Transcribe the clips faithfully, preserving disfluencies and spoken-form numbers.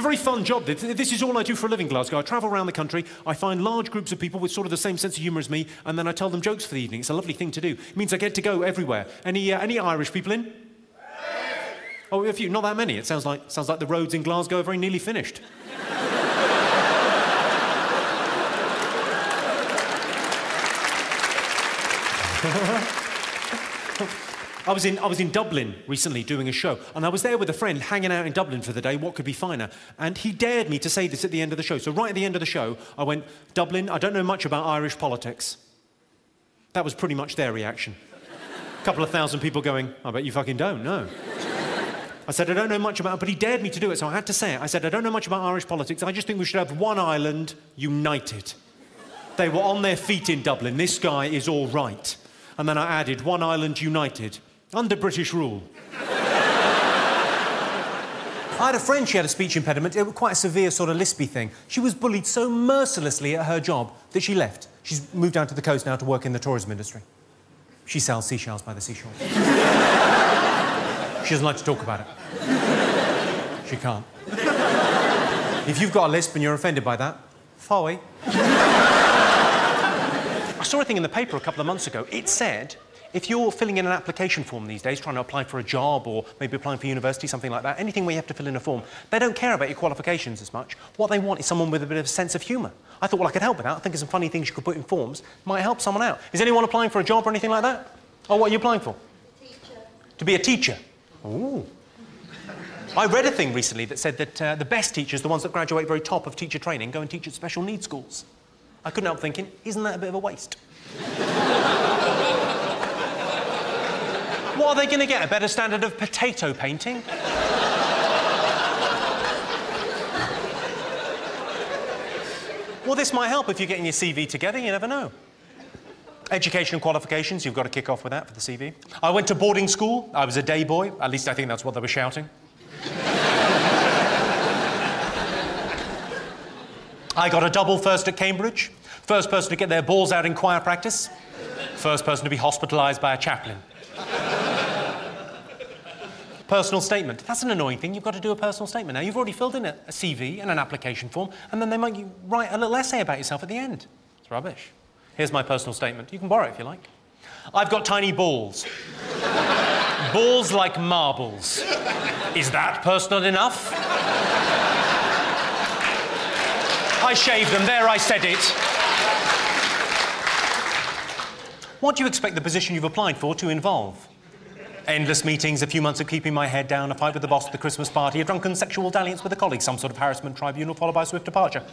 a very fun job. This is all I do for a living, Glasgow. I travel around the country, I find large groups of people with sort of the same sense of humour as me, and then I tell them jokes for the evening. It's a lovely thing to do. It means I get to go everywhere. Any, uh, any Irish people in? Oh, a few. Not that many. It sounds like, sounds like the roads in Glasgow are very nearly finished. I was in I was in Dublin recently doing a show, and I was there with a friend hanging out in Dublin for the day. What could be finer? And he dared me to say this at the end of the show. So right at the end of the show, I went, Dublin, I don't know much about Irish politics. That was pretty much their reaction. A couple of thousand people going, I bet you fucking don't, no. I said, I don't know much about it, but he dared me to do it, so I had to say it. I said, I don't know much about Irish politics. I just think we should have one Ireland united. They were on their feet in Dublin. This guy is all right. And then I added, one Ireland united. Under British rule. I had a friend, she had a speech impediment. It was quite a severe sort of lispy thing. She was bullied so mercilessly at her job that she left. She's moved down to the coast now to work in the tourism industry. She sells seashells by the seashore. She doesn't like to talk about it. She can't. If you've got a lisp and you're offended by that, phooey. I saw a thing in the paper a couple of months ago. It said, if you're filling in an application form these days, trying to apply for a job or maybe applying for university, something like that, anything where you have to fill in a form, they don't care about your qualifications as much. What they want is someone with a bit of a sense of humour. I thought, well, I could help with that. I think of some funny things you could put in forms. Might help someone out. Is anyone applying for a job or anything like that? Oh, what are you applying for? Teacher. To be a teacher? Ooh. I read a thing recently that said that uh, the best teachers, the ones that graduate very top of teacher training, go and teach at special needs schools. I couldn't help thinking, isn't that a bit of a waste? What are they going to get? A better standard of potato painting? Well, this might help if you're getting your C V together, you never know. Education and qualifications, you've got to kick off with that for the C V. I went to boarding school. I was a day boy. At least I think that's what they were shouting. I got a double first at Cambridge. First person to get their balls out in choir practice. First person to be hospitalised by a chaplain. Personal statement. That's an annoying thing. You've got to do a personal statement. Now, you've already filled in a, a C V and an application form, and then they make you write a little essay about yourself at the end. It's rubbish. Here's my personal statement. You can borrow it if you like. I've got tiny balls. Balls like marbles. Is that personal enough? I shaved them. There, I said it. What do you expect the position you've applied for to involve? Endless meetings, a few months of keeping my head down, a fight with the boss at the Christmas party, a drunken sexual dalliance with a colleague, some sort of harassment tribunal followed by a swift departure.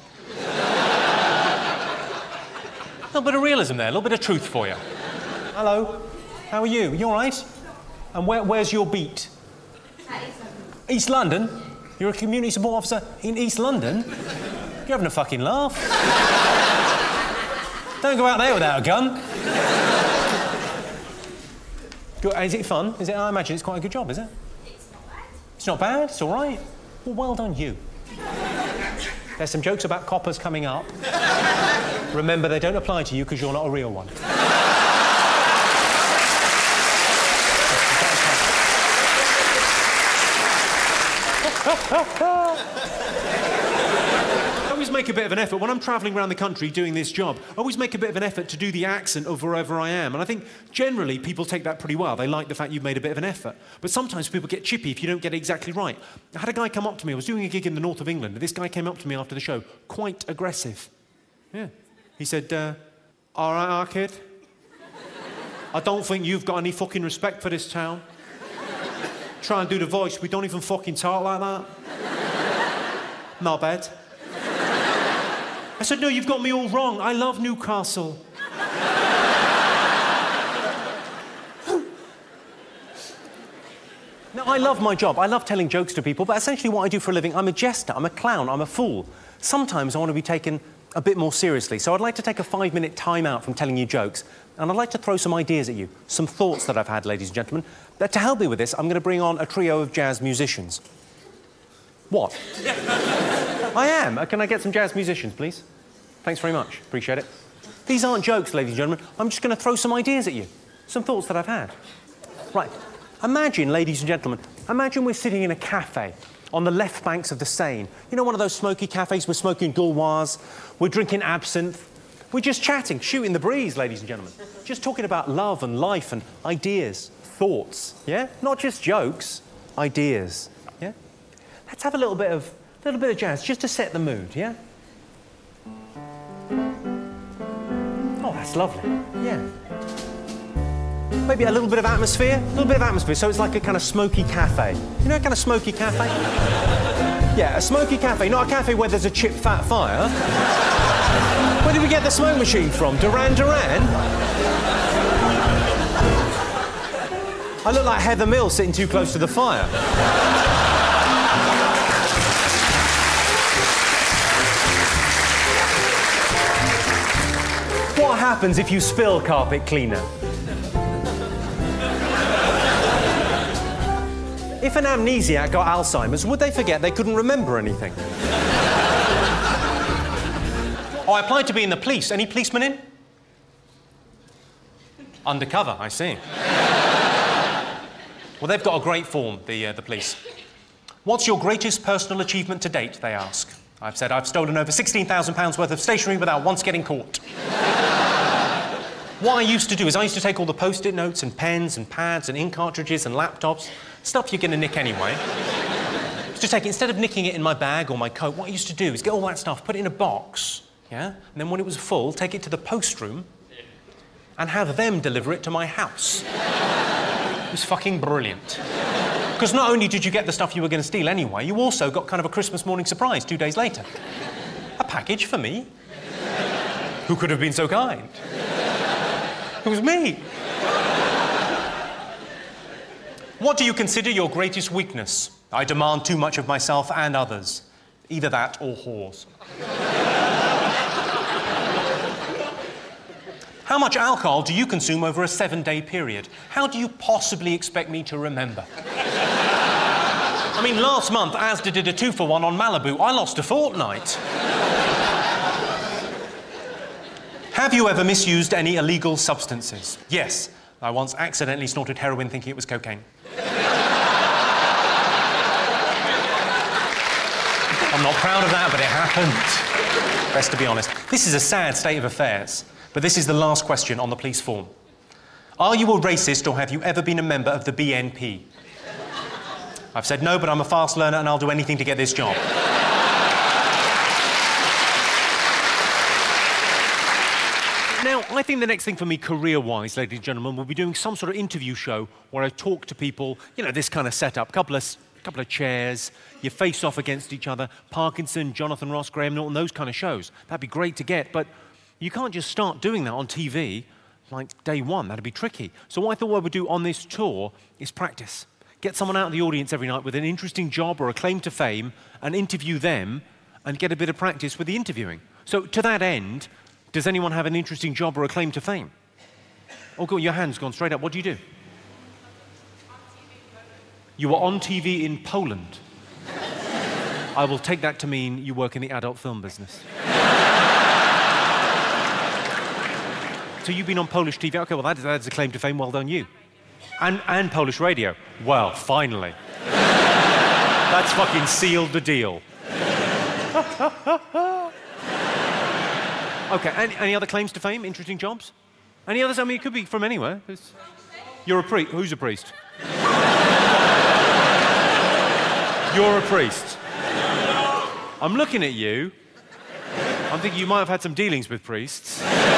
A little bit of realism there, a little bit of truth for you. Hello, how are you? You all right? And where, where's your beat? At East London. East London? You're a community support officer in East London? You're having a fucking laugh. Don't go out there without a gun. Good. Is it fun? Is it? I imagine it's quite a good job, is it? It's not bad. It's not bad, it's all right. Well, well done you. There's some jokes about coppers coming up. Remember, they don't apply to you because you're not a real one. I always make a bit of an effort. When I'm travelling around the country doing this job, I always make a bit of an effort to do the accent of wherever I am. And I think generally people take that pretty well. They like the fact you've made a bit of an effort. But sometimes people get chippy if you don't get it exactly right. I had a guy come up to me. I was doing a gig in the north of England. And this guy came up to me after the show, quite aggressive. Yeah. He said, uh, all right, our kid. I don't think you've got any fucking respect for this town. Try and do the voice. We don't even fucking talk like that. Not bad. I said, no, you've got me all wrong. I love Newcastle. No, I love my job. I love telling jokes to people, but essentially what I do for a living, I'm a jester, I'm a clown, I'm a fool. Sometimes I want to be taken a bit more seriously, so I'd like to take a five-minute time out from telling you jokes, and I'd like to throw some ideas at you, some thoughts that I've had, ladies and gentlemen. But to help me with this, I'm going to bring on a trio of jazz musicians. What? I am. Uh, can I get some jazz musicians, please? Thanks very much. Appreciate it. These aren't jokes, ladies and gentlemen. I'm just going to throw some ideas at you, some thoughts that I've had. Right. Imagine, ladies and gentlemen, imagine we're sitting in a cafe, on the left banks of the Seine. You know, one of those smoky cafes? We're smoking Gauloise, we're drinking absinthe, we're just chatting, shooting the breeze, ladies and gentlemen. Just talking about love and life and ideas, thoughts, yeah? Not just jokes, ideas, yeah? Let's have a little bit of, little bit of jazz, just to set the mood, yeah? Oh, that's lovely, yeah. Maybe a little bit of atmosphere, a little bit of atmosphere, so it's like a kind of smoky cafe. You know, a kind of smoky cafe? Yeah, a smoky cafe, not a cafe where there's a chip fat fire. Where did we get the smoke machine from? Duran Duran? I look like Heather Mills sitting too close to the fire. What happens if you spill carpet cleaner? If an amnesiac got Alzheimer's, would they forget they couldn't remember anything? Oh, I applied to be in the police. Any policemen in? Undercover, I see. Well, they've got a great form, the, uh, the police. What's your greatest personal achievement to date, they ask. I've said I've stolen over sixteen thousand pounds worth of stationery without once getting caught. What I used to do is I used to take all the post-it notes and pens and pads and ink cartridges and laptops, stuff you're going to nick anyway. Just to take it, instead of nicking it in my bag or my coat, what I used to do is get all that stuff, put it in a box, yeah? And then when it was full, take it to the post room and have them deliver it to my house. It was fucking brilliant. Because not only did you get the stuff you were going to steal anyway, you also got kind of a Christmas morning surprise two days later. A package for me. Who could have been so kind? It was me. What do you consider your greatest weakness? I demand too much of myself and others. Either that or whores. How much alcohol do you consume over a seven-day period? How do you possibly expect me to remember? I mean, last month, Asda did a two-for-one on Malibu. I lost a fortnight. Have you ever misused any illegal substances? Yes. I once accidentally snorted heroin thinking it was cocaine. I'm not proud of that, but it happened. Best to be honest. This is a sad state of affairs, but this is the last question on the police form. Are you a racist or have you ever been a member of the B N P? I've said no, but I'm a fast learner and I'll do anything to get this job. Now, I think the next thing for me, career-wise, ladies and gentlemen, will be doing some sort of interview show where I talk to people, you know, this kind of setup, couple of, couple of chairs, you face off against each other, Parkinson, Jonathan Ross, Graham Norton, those kind of shows. That'd be great to get, but you can't just start doing that on T V like day one. That'd be tricky. So what I thought I would do on this tour is practice. Get someone out of the audience every night with an interesting job or a claim to fame and interview them and get a bit of practice with the interviewing. So to that end, does anyone have an interesting job or a claim to fame? Oh, go on, your hand's gone straight up. What do you do? You were on T V in Poland. I will take that to mean you work in the adult film business. So you've been on Polish T V. OK, well, that is, that is a claim to fame. Well done, you. And, and Polish radio. Well, finally. That's fucking sealed the deal. OK, any, any other claims to fame? Interesting jobs? Any others? I mean, it could be from anywhere. It's... You're a priest. Who's a priest? You're a priest. I'm looking at you. I'm thinking you might have had some dealings with priests.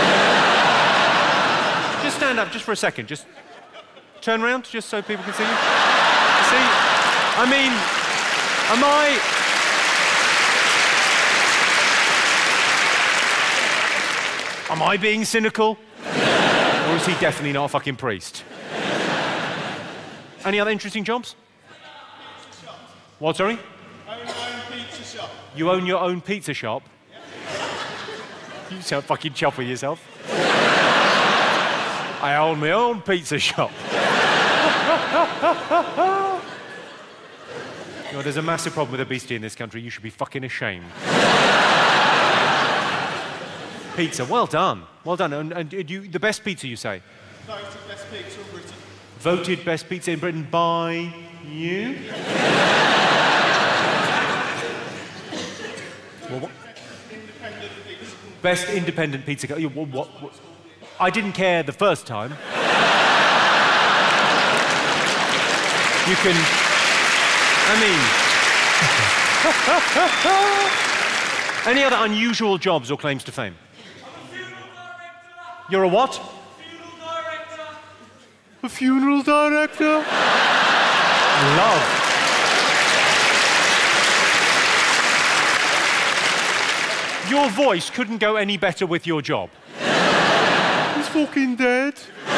Just stand up, just for a second. Just turn around, just so people can see you. See? I mean, am I... Am I being cynical? Or is he definitely not a fucking priest? Any other interesting jobs? What, sorry? I own my own pizza shop. You own your own pizza shop? You sound fucking chuffy yourself. I own my own pizza shop. You know, there's a massive problem with obesity in this country. You should be fucking ashamed. Pizza, well done. Well done. And, and you, the best pizza, you say? Voted best pizza in Britain. Voted best pizza in Britain by you? Well, what? Independent pizza. Best independent pizza. Co- what, what, what? I didn't care the first time. You can. I mean. Any other unusual jobs or claims to fame? You're a what? Funeral director. A funeral director? Love. Your voice couldn't go any better with your job. He's fucking dead.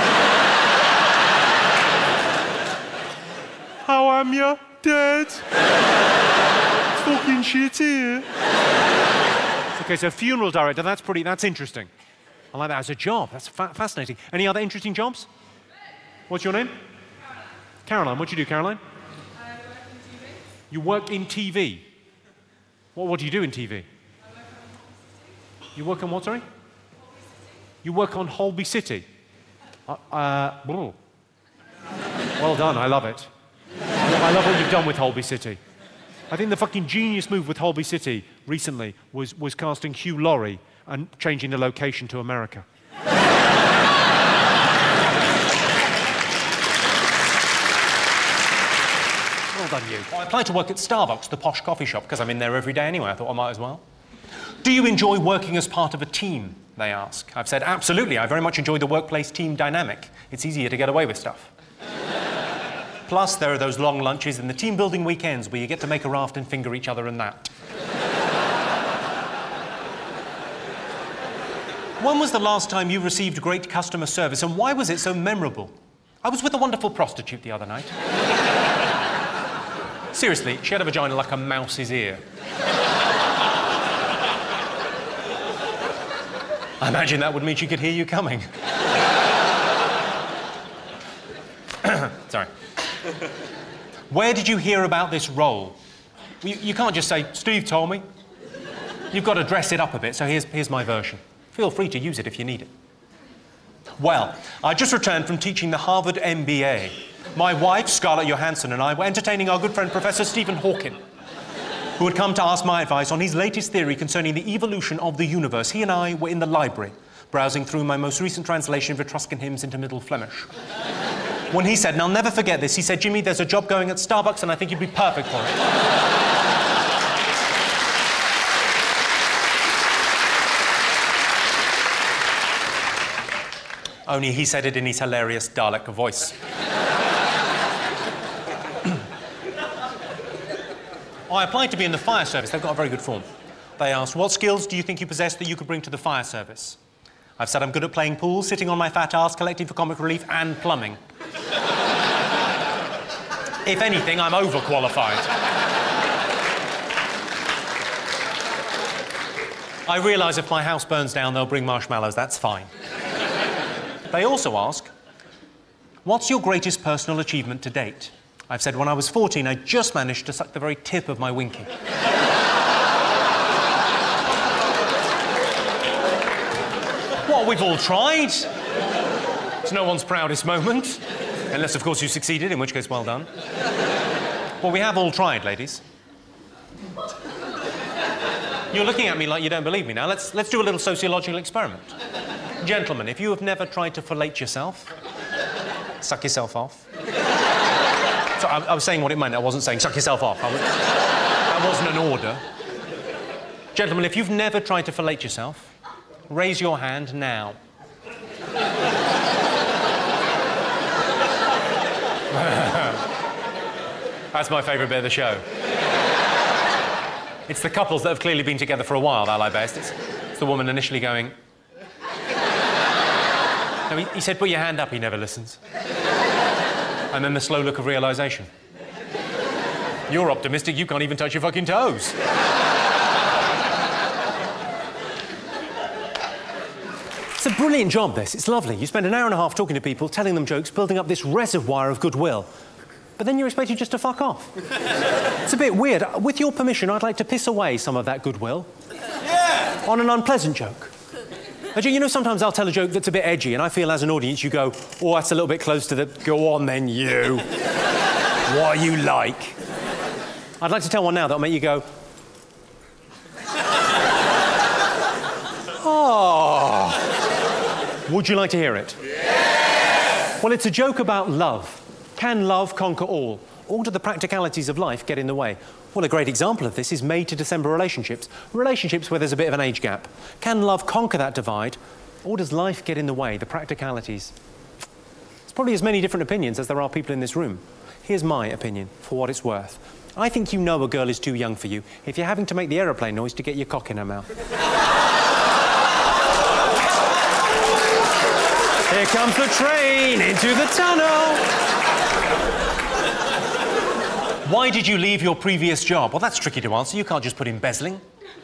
How am ya? Dead. It's fucking shit here. Okay, so funeral director, that's pretty, that's interesting. I like that as a job. That's fa fascinating. Any other interesting jobs? What's your name? Caroline. Caroline, what do you do, Caroline? I work in T V. You work in T V? What, what do you do in T V? I work on Holby City. You work on what, sorry? Holby City. You work on Holby City? Uh, uh, well done, I love it. I love what you've done with Holby City. I think the fucking genius move with Holby City recently was, was casting Hugh Laurie and changing the location to America. Well done, you. I applied to work at Starbucks, the posh coffee shop, because I'm in there every day anyway. I thought I might as well. Do you enjoy working as part of a team, they ask. I've said, absolutely. I very much enjoy the workplace team dynamic. It's easier to get away with stuff. Plus, there are those long lunches and the team-building weekends where you get to make a raft and finger each other and that. When was the last time you received great customer service, and why was it so memorable? I was with a wonderful prostitute the other night. Seriously, she had a vagina like a mouse's ear. I imagine that would mean she could hear you coming. Sorry. Where did you hear about this role? You, you can't just say, Steve told me. You've got to dress it up a bit, so here's, here's my version. Feel free to use it if you need it. Well, I just returned from teaching the Harvard M B A. My wife, Scarlett Johansson, and I were entertaining our good friend Professor Stephen Hawking, who had come to ask my advice on his latest theory concerning the evolution of the universe. He and I were in the library, browsing through my most recent translation of Etruscan hymns into Middle Flemish. When he said, and I'll never forget this, he said, Jimmy, there's a job going at Starbucks and I think you'd be perfect for it. Only he said it in his hilarious Dalek voice. I applied to be in the fire service. They've got a very good form. They asked, what skills do you think you possess that you could bring to the fire service? I've said I'm good at playing pool, sitting on my fat ass, collecting for comic relief, and plumbing. If anything, I'm overqualified. I realise if my house burns down, they'll bring marshmallows. That's fine. They also ask, what's your greatest personal achievement to date? I've said when I was fourteen, I just managed to suck the very tip of my winky. What, we've all tried. It's no one's proudest moment. Unless, of course, you succeeded, in which case, well done. Well, we have all tried, ladies. You're looking at me like you don't believe me now. Let's, let's do a little sociological experiment. Gentlemen, if you have never tried to fellate yourself, suck yourself off. So I, I was saying what it meant. I wasn't saying suck yourself off. I was, that wasn't an order. Gentlemen, if you've never tried to fellate yourself, raise your hand now. That's my favourite bit of the show. It's the couples that have clearly been together for a while that I like best. It's, it's the woman initially going... No, he, he said, put your hand up, he never listens. And then the slow look of realisation. You're optimistic, you can't even touch your fucking toes. It's a brilliant job, this. It's lovely. You spend an hour and a half talking to people, telling them jokes, building up this reservoir of goodwill. But then you're expected just to fuck off. It's a bit weird. With your permission, I'd like to piss away some of that goodwill. Yeah! On an unpleasant joke. You know, sometimes I'll tell a joke that's a bit edgy, and I feel as an audience you go, oh, that's a little bit close to the... Go on, then, you. What are you like? I'd like to tell one now that'll make you go... Would you like to hear it? Yes! Well, it's a joke about love. Can love conquer all? Or do the practicalities of life get in the way? Well, a great example of this is May to December relationships. Relationships where there's a bit of an age gap. Can love conquer that divide? Or does life get in the way, the practicalities? There's probably as many different opinions as there are people in this room. Here's my opinion, for what it's worth. I think you know a girl is too young for you if you're having to make the aeroplane noise to get your cock in her mouth. Here comes the train into the tunnel. Why did you leave your previous job? Well, that's tricky to answer. You can't just put embezzling.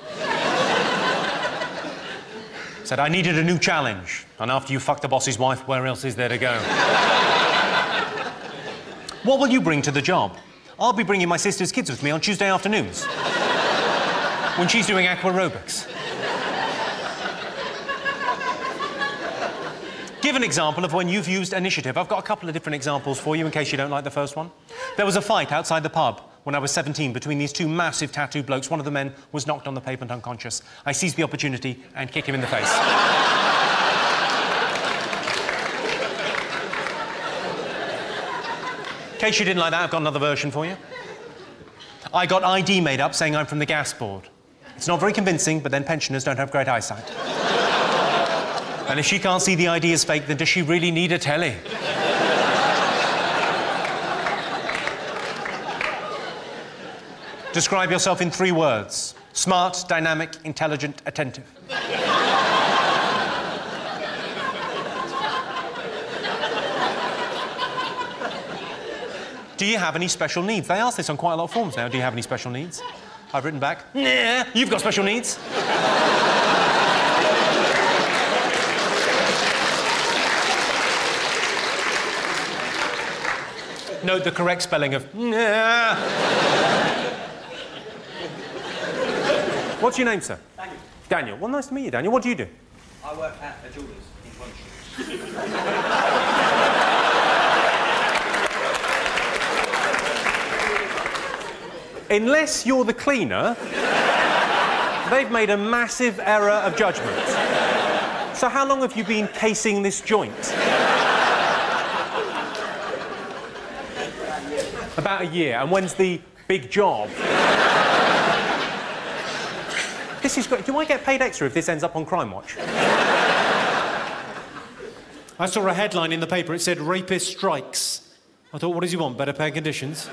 Said, I needed a new challenge. And after you fucked the boss's wife, where else is there to go? What will you bring to the job? I'll be bringing my sister's kids with me on Tuesday afternoons when she's doing aquarobics. Give an example of when you've used initiative. I've got a couple of different examples for you in case you don't like the first one. There was a fight outside the pub when I was seventeen between these two massive tattooed blokes. One of the men was knocked on the pavement unconscious. I seized the opportunity and kicked him in the face. In case you didn't like that, I've got another version for you. I got I D made up saying I'm from the gas board. It's not very convincing, but then pensioners don't have great eyesight. And if she can't see the I D as fake, then does she really need a telly? Describe yourself in three words. Smart, dynamic, intelligent, attentive. Do you have any special needs? They ask this on quite a lot of forms now. Do you have any special needs? I've written back, nah, you've got special needs. Note the correct spelling of nah. What's your name, sir? Daniel. Daniel. Well, nice to meet you, Daniel. What do you do? I work at a jeweller's in Coventry. Unless you're the cleaner, they've made a massive error of judgment. So how long have you been casing this joint? About a year. And when's the big job? This is great. Do I get paid extra if this ends up on Crime Watch? I saw a headline in the paper. It said, rapist strikes. I thought, what does he want? Better pay conditions?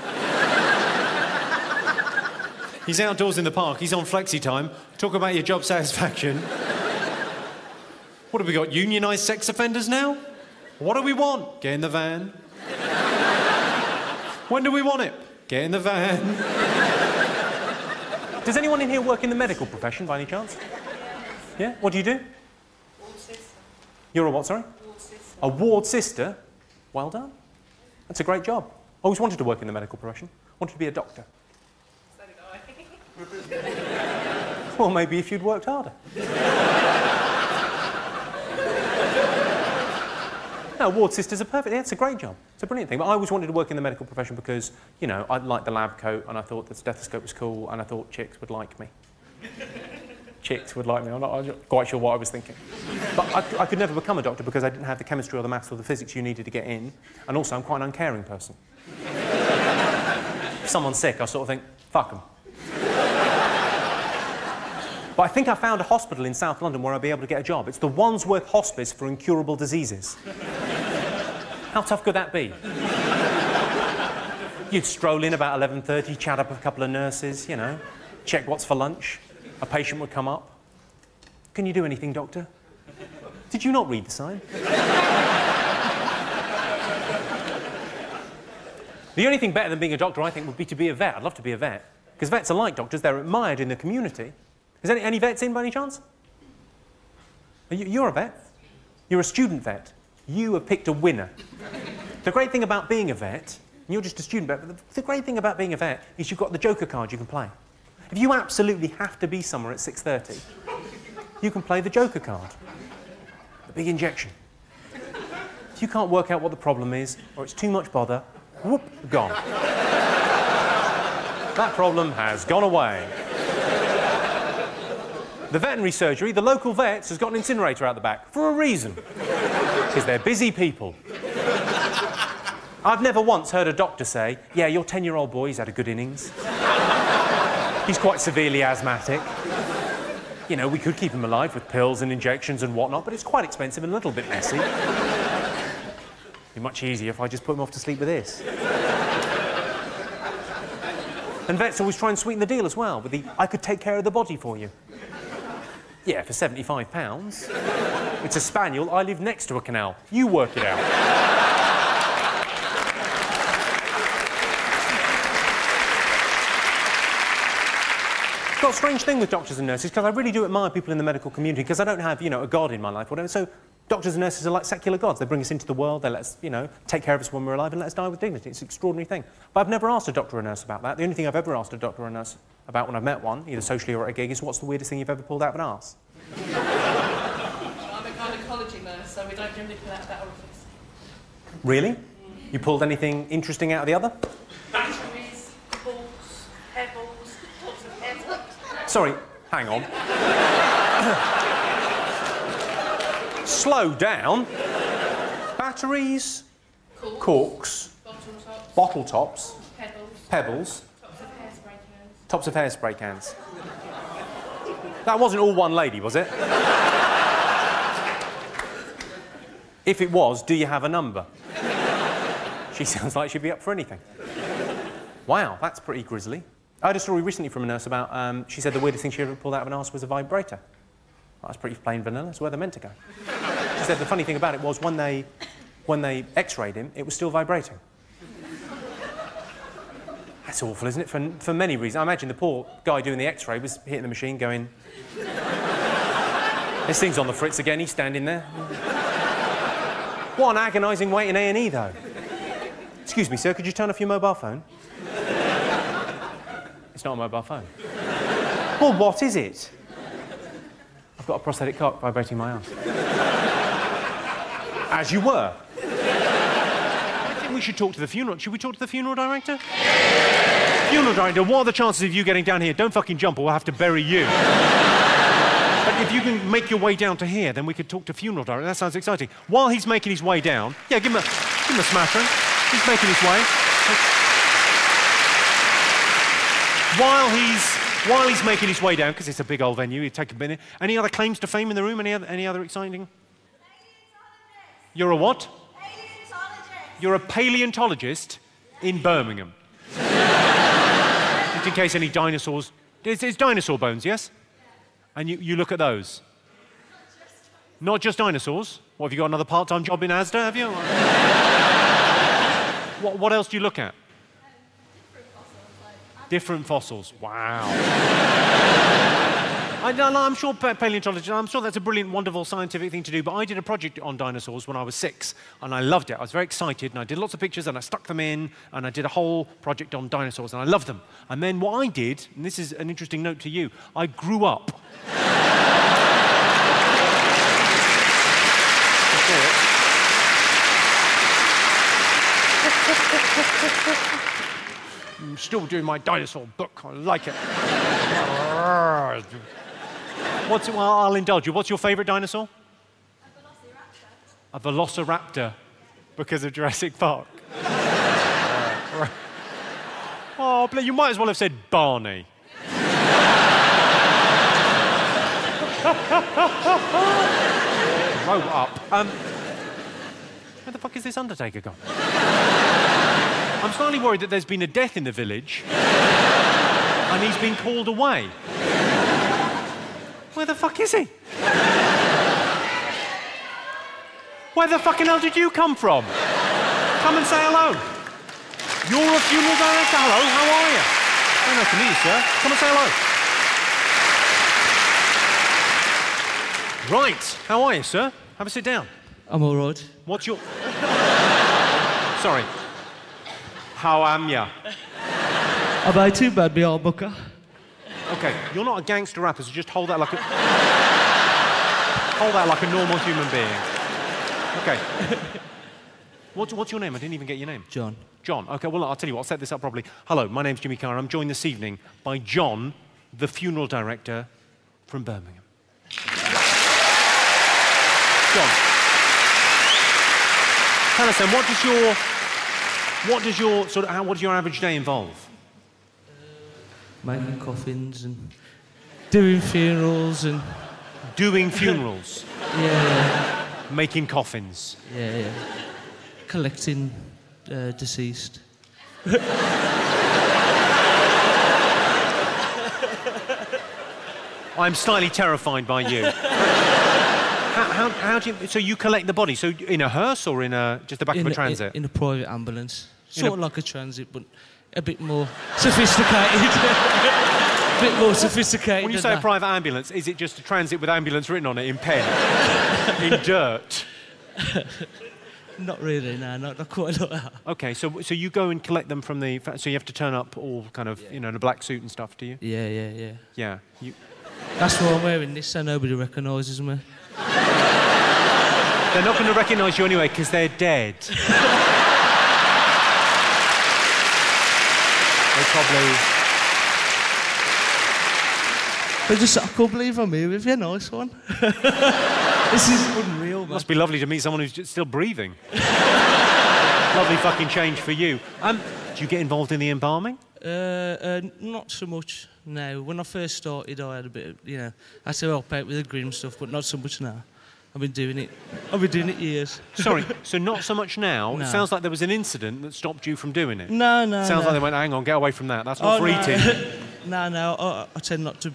He's outdoors in the park. He's on flexi time. Talk about your job satisfaction. What have we got? Unionised sex offenders now? What do we want? Get in the van. When do we want it? Get in the van. Does anyone in here work in the medical profession by any chance? Yeah? What do you do? Ward sister. You're a what, sorry? Ward sister. A ward sister? Well done. That's a great job. I always wanted to work in the medical profession. Wanted to be a doctor. So did I. Well, maybe if you'd worked harder. No, ward sisters are perfect. Yeah, it's a great job. It's a brilliant thing. But I always wanted to work in the medical profession because, you know, I liked the lab coat and I thought the stethoscope was cool and I thought chicks would like me. Chicks would like me. I'm not, I'm not quite sure what I was thinking. But I, I could never become a doctor because I didn't have the chemistry or the maths or the physics you needed to get in. And also, I'm quite an uncaring person. If someone's sick, I sort of think, fuck them. But I think I found a hospital in South London where I'll be able to get a job. It's the Wandsworth Hospice for Incurable Diseases. How tough could that be? You'd stroll in about eleven thirty, chat up with a couple of nurses, you know, check what's for lunch. A patient would come up. Can you do anything, doctor? Did you not read the sign? The only thing better than being a doctor, I think, would be to be a vet. I'd love to be a vet. Because vets are like doctors, they're admired in the community. Is any, any vets in by any chance? Are you, you're a vet. You're a student vet. You have picked a winner. The great thing about being a vet, and you're just a student vet, but the, the great thing about being a vet is you've got the Joker card you can play. If you absolutely have to be somewhere at six thirty, you can play the Joker card. The big injection. If you can't work out what the problem is, or it's too much bother, whoop, gone. That problem has gone away. The veterinary surgery, the local vets, has got an incinerator out the back. For a reason. Because they're busy people. I've never once heard a doctor say, yeah, your ten-year-old boy, he's had a good innings. He's quite severely asthmatic. You know, we could keep him alive with pills and injections and whatnot, but it's quite expensive and a little bit messy. It'd be much easier if I just put him off to sleep with this. And vets always try and sweeten the deal as well, with the, I could take care of the body for you. Yeah, for seventy-five pounds. It's a spaniel, I live next to a canal. You work it out. It's got a strange thing with doctors and nurses, because I really do admire people in the medical community, because I don't have, you know, a god in my life or whatever, so doctors and nurses are like secular gods. They bring us into the world, they let us, you know, take care of us when we're alive and let us die with dignity. It's an extraordinary thing. But I've never asked a doctor or a nurse about that. The only thing I've ever asked a doctor or a nurse about when I've met one, either socially or at a gig, is what's the weirdest thing you've ever pulled out of an arse? I'm a gynecology nurse, so we don't generally pull out that orifice. Really? Mm. You pulled anything interesting out of the other? Batteries, balls, pebbles, tops of heads. Sorry, hang on. Slow down. Batteries, Corks, corks, bottle tops, bottle tops, pebbles, pebbles, tops of hairspray cans. tops of hairspray cans. That wasn't all one lady, was it? If it was, do you have a number? She sounds like she'd be up for anything. Wow, that's pretty grisly. I had a story recently from a nurse about, um, she said the weirdest thing she ever pulled out of an arse was a vibrator. That was pretty plain vanilla, it's where they're meant to go. She said the funny thing about it was when they, when they x-rayed him, it was still vibrating. That's awful, isn't it? For, for many reasons. I imagine the poor guy doing the x-ray was hitting the machine going, this thing's on the fritz again, he's standing there. What an agonising wait in A and E, though. Excuse me, sir, could you turn off your mobile phone? It's not a mobile phone. Well, what is it? I've got a prosthetic cock vibrating my arse. As you were. I think we should talk to the funeral. Should we talk to the funeral director? Funeral director, what are the chances of you getting down here? Don't fucking jump or we'll have to bury you. But if you can make your way down to here, then we could talk to funeral director. That sounds exciting. While he's making his way down, yeah, give him a, give him a smattering. He's making his way. While he's, while he's making his way down, because it's a big old venue, he'd take a minute. Any other claims to fame in the room? Any other, any other exciting? You're a what? Paleontologist. You're a paleontologist in Birmingham. Just in case any dinosaurs... It's, it's dinosaur bones, yes? And you, you look at those? Not just dinosaurs? What, have you got another part-time job in Asda, have you? what, what else do you look at? Different fossils. Wow. I, I'm sure paleontology, I'm sure that's a brilliant, wonderful scientific thing to do, but I did a project on dinosaurs when I was six, and I loved it. I was very excited, and I did lots of pictures, and I stuck them in, and I did a whole project on dinosaurs, and I loved them. And then what I did, and this is an interesting note to you, I grew up. I'm still doing my dinosaur book. I like it. What's, well, I'll indulge you. What's your favourite dinosaur? A velociraptor. A velociraptor, because of Jurassic Park. Oh, but you might as well have said Barney. Grow up. Um, where the fuck is this Undertaker gone? I'm slightly worried that there's been a death in the village and he's been called away. Where the fuck is he? Where the fucking hell did you come from? Come and say hello. You're a funeral director. Hello, how are you? Very nice to meet you, sir. Come and say hello. Right, how are you, sir? Have a sit down. I'm all right. What's your... Sorry. How am ya? About too bad, me old booker. Okay, you're not a gangster rapper, so just hold that like a... hold that like a normal human being. Okay. What's, what's your name? I didn't even get your name. John. John. Okay, well, I'll tell you what, I'll set this up properly. Hello, my name's Jimmy Carr. I'm joined this evening by John, the funeral director from Birmingham. John, tell us then, what does your, what does your, sort of, how, what does your average day involve? Making coffins and doing funerals and... Doing funerals? Yeah, yeah. Making coffins? Yeah, yeah. Collecting uh, deceased. I'm slightly terrified by you. how, how, how do you... So you collect the body, so in a hearse or in a, just the back in of a transit? In, in a private ambulance. In Sort a- of like a transit, but a bit more sophisticated. A bit more sophisticated. When you than say a that. private ambulance, is it just a transit with ambulance written on it in pen? In dirt? Not really, no, not, not quite like that. OK, so, so you go and collect them from the... So you have to turn up all kind of, you know, in a black suit and stuff, do you? Yeah, yeah, yeah. Yeah. You... That's why I'm wearing this, so nobody recognises me. They're not going to recognise you anyway, because they're dead. They probably... I just, I can't believe I'm here with you, nice one. This is unreal, man. Must be lovely to meet someone who's just still breathing. Lovely fucking change for you. Um, do you get involved in the embalming? Uh, uh, not so much now. When I first started, I had a bit of, you know, I had to help out with the grim stuff, but not so much now. I've been doing it. I've been doing it years. Sorry, so not so much now. No. It sounds like there was an incident that stopped you from doing it. No, no, Sounds no. like they went, hang on, get away from that. That's not Oh, for no. eating. no, no, I, I tend not to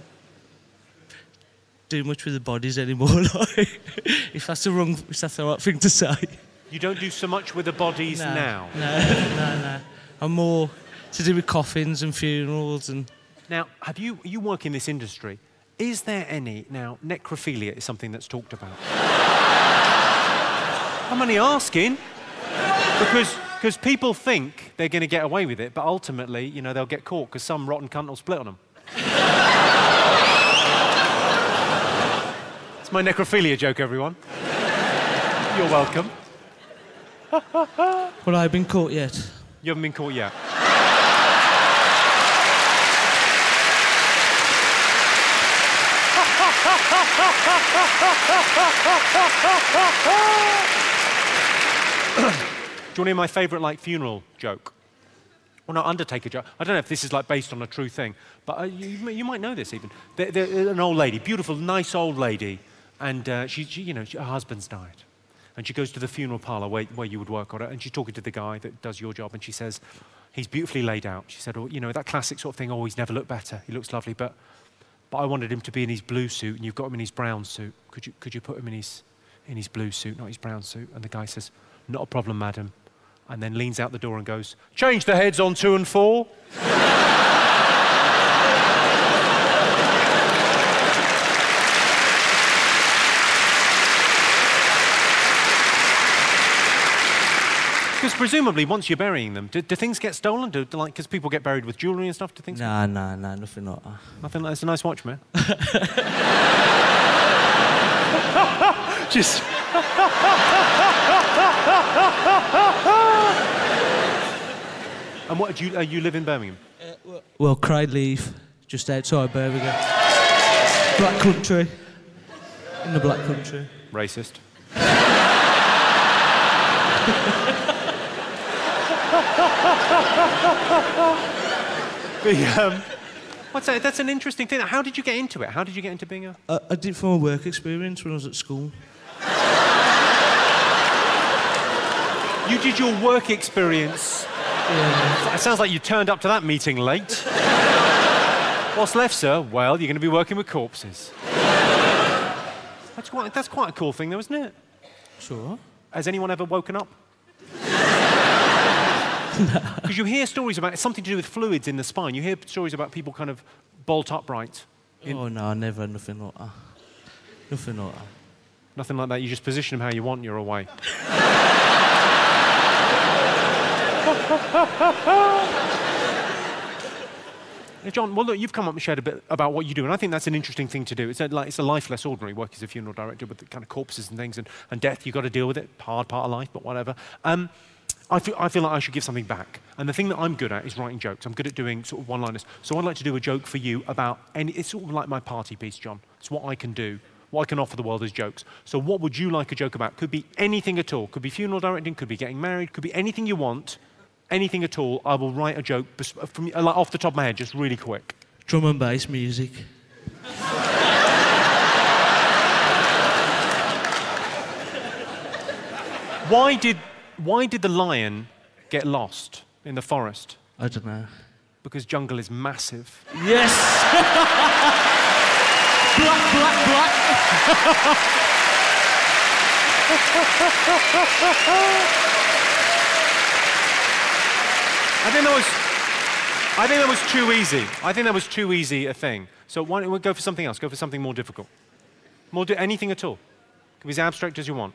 do much with the bodies anymore. Like, if that's the wrong, if that's the right thing to say. You don't do so much with the bodies no, now. No, no, no. I'm more to do with coffins and funerals and. Now, have you you work in this industry? Is there any now? Necrophilia is something that's talked about. I'm only asking because because people think they're going to get away with it, but ultimately, you know, they'll get caught because some rotten cunt will split on them. It's my necrophilia joke, everyone. You're welcome. Well, I've been caught yet. You haven't been caught yet. Do you want to hear my favourite, like, funeral joke? Well, no, Undertaker joke. I don't know if this is, like, based on a true thing, but uh, you, you might know this, even. They're, they're an old lady, beautiful, nice old lady, and uh, she, she, you know, she, her husband's died. And she goes to the funeral parlour where, where you would work on it, and she's talking to the guy that does your job, and she says, he's beautifully laid out. She said, oh, you know, that classic sort of thing, oh, he's never looked better. He looks lovely, but, but I wanted him to be in his blue suit, and you've got him in his brown suit. Could you, could you put him in his, in his blue suit, not his brown suit? And the guy says, not a problem, madam. And then leans out the door and goes, change the heads on two and four. Because presumably, once you're burying them, do, do things get stolen? Do, do like, because people get buried with jewellery and stuff. Do things? Nah, nah, nah, nothing like that. Nothing. Like, it's a nice watch, man. Just. And what do you? Uh, you live in Birmingham? Uh, well, well, Craigleaf, just outside Birmingham. Black country. In the Black Country. Racist. the, um, what's that? That's an interesting thing. How did you get into it? How did you get into being a... Uh, I did it from a work experience when I was at school. You did your work experience. Yeah. It sounds like you turned up to that meeting late. What's left, sir? Well, you're going to be working with corpses. That's quite, that's quite a cool thing, though, isn't it? Sure. Has anyone ever woken up? Because you hear stories about it's something to do with fluids in the spine. You hear stories about people kind of bolt upright. In... Oh, no, never, nothing like that. Nothing like that. Nothing like that. You just position them how you want and you're away. Now, John, well, look, you've come up and shared a bit about what you do, and I think that's an interesting thing to do. It's a, like, it's a life less ordinary work as a funeral director with the kind of corpses and things and, and death. You've got to deal with it. Hard part of life, but whatever. Um, I feel, I feel like I should give something back. And the thing that I'm good at is writing jokes. I'm good at doing sort of one-liners. So I'd like to do a joke for you about any, it's sort of like my party piece, John. It's what I can do, what I can offer the world as jokes. So what would you like a joke about? Could be anything at all. Could be funeral directing, could be getting married, could be anything you want, anything at all. I will write a joke from, like, off the top of my head, just really quick. Drum and bass music. Why did, why did the lion get lost in the forest? I don't know. Because jungle is massive. Yes! Black, black, black! I think that was, I think that was too easy. I think that was too easy a thing. So why don't we go for something else? Go for something more difficult. More di anything at all. Can be as abstract as you want.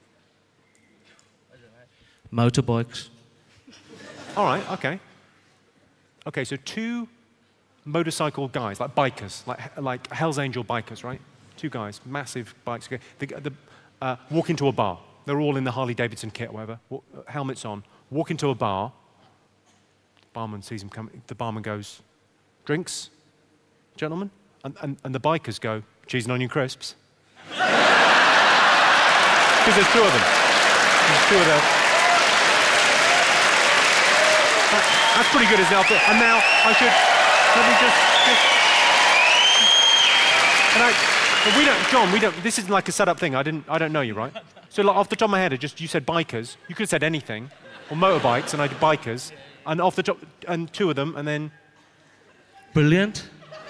Motorbikes. All right, okay. Okay, so two motorcycle guys, like bikers, like, like Hell's Angel bikers, right? Two guys, massive bikes, okay. the, the, uh, walk into a bar. They're all in the Harley Davidson kit or whatever, walk, uh, helmets on. Walk into a bar. The barman sees them coming. The barman goes, drinks, gentlemen? And, and, and the bikers go, cheese and onion crisps. Because there's two of them. There's two of them. That's pretty good, isn't it? And now I should, let me just, just and I, but we don't, John, we don't, this is like a set-up thing. I didn't, I don't know you, right? So like, off the top of my head, I just, you said bikers. You could have said anything, or motorbikes, and I did bikers. And off the top, and two of them, and then... Brilliant.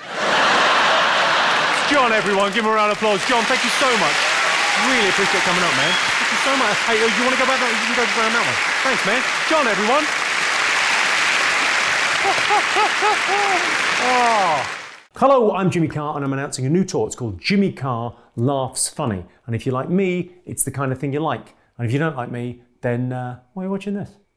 It's John, everyone. Give him a round of applause. John, thank you so much. Really appreciate coming up, man. Thank you so much. Hey, you want to go back that? You can go around that way. Thanks, man. John, everyone. Oh. Hello, I'm Jimmy Carr, and I'm announcing a new tour. It's called Jimmy Carr Laughs Funny. And if you like me, it's the kind of thing you like. And if you don't like me, then uh, why are you watching this?